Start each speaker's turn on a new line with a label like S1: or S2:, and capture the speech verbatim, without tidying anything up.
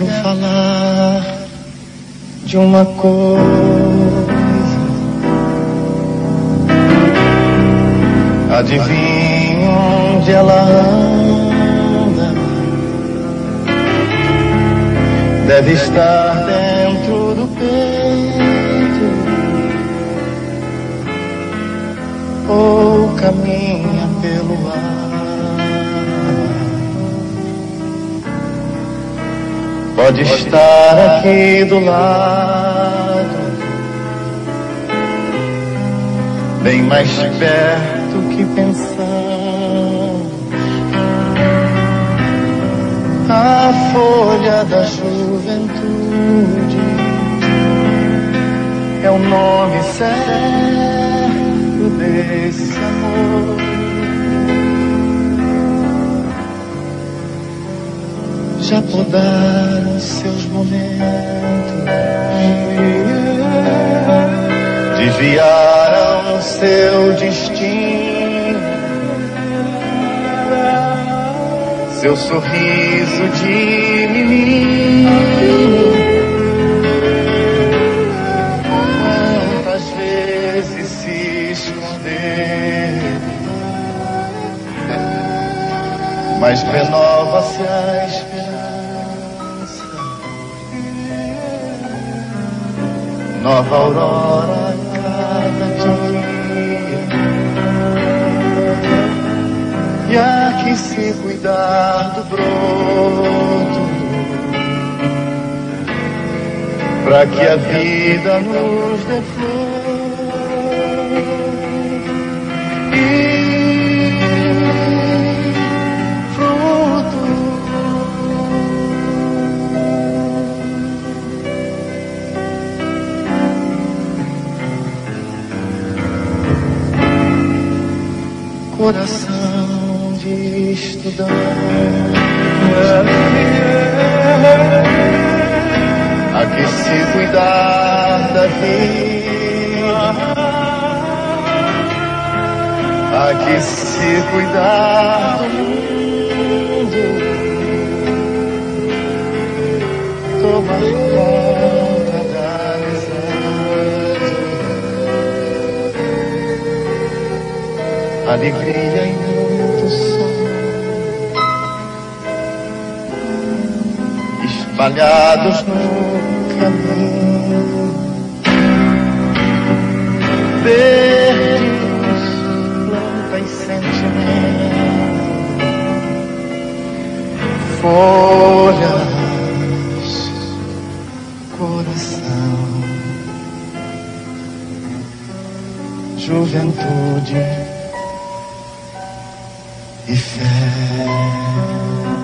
S1: quero falar de uma coisa. Adivinha onde ela anda? Deve estar dentro do peito, ou caminha pelo ar. Pode estar aqui do lado, bem mais perto que pensamos. A folha da juventude é o nome certo desse amor. Já podaram seus momentos, desviaram seu destino, seu sorriso de menino. Quantas vezes se esconder, mas renova-se a esperança. Nova aurora a cada dia, e há que se cuidar do broto, pra que a vida nos dê flor. E fruto. Coração de estudante, há que se cuidar da vida, há que se cuidar do mundo, tomar conta da amizade, alegria e muito som, espalhados no caminho, verdes, plantas, sentimentos, folhas, coração, juventude e fé.